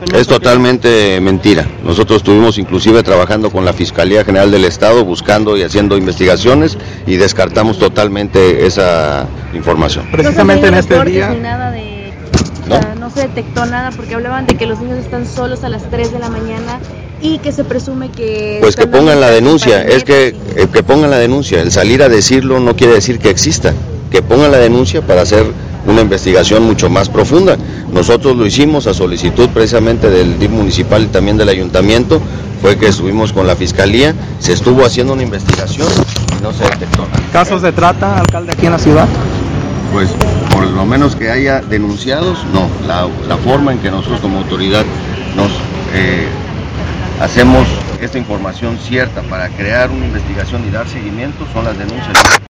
Es totalmente mentira. Nosotros estuvimos inclusive trabajando con la Fiscalía General del Estado, buscando y haciendo investigaciones, y descartamos totalmente esa información. Precisamente en este día... Ni nada de... ¿No? O sea, no se detectó nada, porque hablaban de que los niños están solos a las 3 de la mañana y que se presume que... Pues que pongan la denuncia, es que pongan la denuncia. El salir a decirlo no quiere decir que exista. Que pongan la denuncia para hacer una investigación mucho más profunda. Nosotros lo hicimos a solicitud precisamente del DIF municipal y también del ayuntamiento, fue que estuvimos con la Fiscalía, se estuvo haciendo una investigación y no se detectó nada. ¿Casos de trata, alcalde, aquí en la ciudad? Pues por lo menos que haya denunciados, no. La forma en que nosotros como autoridad nos hacemos esta información cierta para crear una investigación y dar seguimiento son las denuncias.